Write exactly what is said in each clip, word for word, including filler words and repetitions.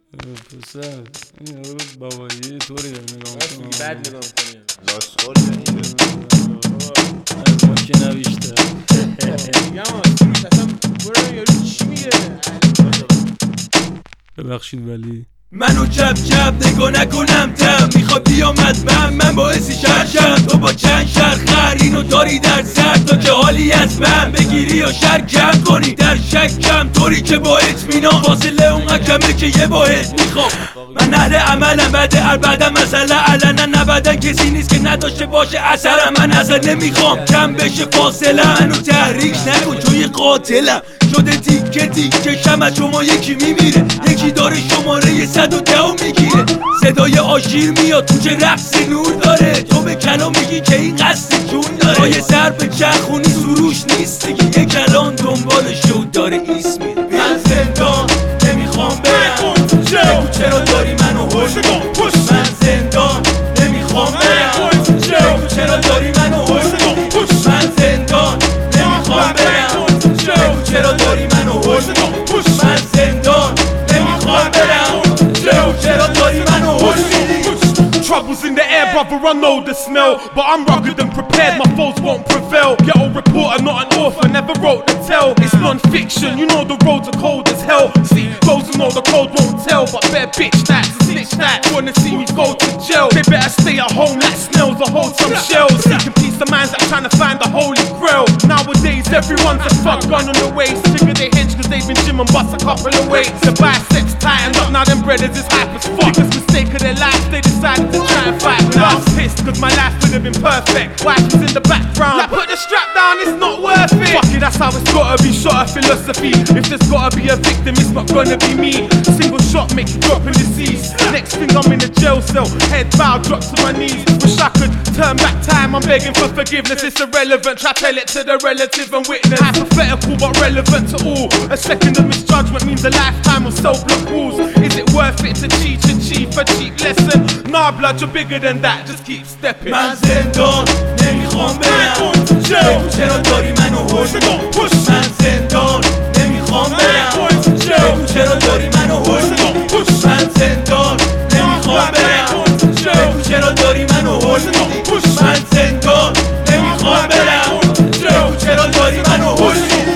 پسر این رو بابایی طوری داره نگاه میکنم بعد نگاه میکنیم لاسکال کنیده از ما که نویشته میگم سروش اصلا برو یارو چی میگه ببخشید ولی منو چپ چپ نگاه نکنم تم میخواد بیامد من من باعثی شرشم تو با چند شرخر اینو داری در سر تا که حالی از من بگیری یا شر کم کنی در شکم طوری که با اطمینان فاصله اون کمه که یه واحد میخوام من اهل عملم بعد هر بعدم مسئله علنا نبدن کسی نیست که نداشته باشه اثرم من اصلا نمیخوام کم بشه فاصله منو تحریک نکن چون یه قاتلم شده تیکه تیکه شم از شما یکی میمیره یکی داره شماره صد و ده میگیره صدای آژیر میاد تو چه رقص نور داره تو به کلام میگی که این قصد جون داره یه سر به چرخونی سروش نیست دیگه یه کلام دنبال شد داره ایس میره من زندان نمیخوام برم بگو چرا داری منو هوش من زندان نمیخوام برم بگو چرا داری منو هوش من زندان نمیخوام برم بگو چرا داری منو هوش من زندان نمیخوام برم بگو چرا داری منو هوش Trouble's in the air, brother, I know the smell. But I'm rugged and prepared, my foes won't prevail. Ghetto reporter, not an author, never wrote the tale. It's non-fiction, you know the roads are cold as hell. See, those who know the code won't tell. But bare bitch nights and snitch nights wanna see me go to jail. They better stay at home like snails or hold some shells. Seeking peace of minds, I'm trying to find the holy grail. Nowadays, everyone's a fuck gun on the waist. Figure they hench cause they've been gym and bust a couple of weights. The biceps tightened up, now them brothers is hype as fuck. Biggest mistake of their life, they decided to try and fight with us. Pissed cause my life would have been perfect. Wife is in the background, like put the strap down, it's not worth it. Fuck it, that's how it's gotta be, shot of philosophy. If there's gotta be a victim, it's not gonna be me. Single shot make you drop in the seas. Next thing I'm in a jail cell, head bow, drop to my knees. Wish I could turn back time, I'm begging for forgiveness. It's irrelevant, try tell it to the relative and witness. Hypothetical but relevant to all. A second of misjudgment means a lifetime of self-block rules. Is it worth it to teach a chief a cheap lesson? Nah blood, you're bigger than that, just keep stepping. من زندان نمیخوام برم بگو چرا داری منو هوش من زندان نمیخوام برم بگو چرا داری منو هوش من زندان نمیخوام برم بگو چرا داری منو هوش من زندان نمیخوام برم بگو چرا داری منو هوش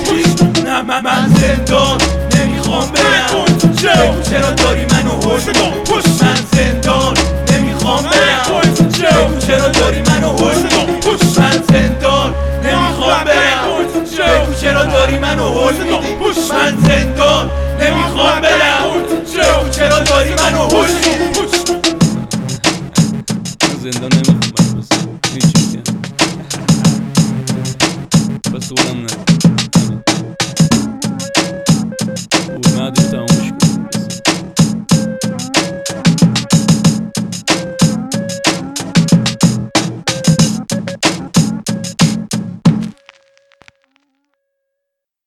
نه من زندان نمیخوام برم بگو چرا داری منو هوش من زندان نمیخوام برم بگو چرا داری منو هوش من زندان نمیخوام برم بگو چرا داری منو هوش من زندان نمیخوام برم بگو چرا داری منو هوش زندان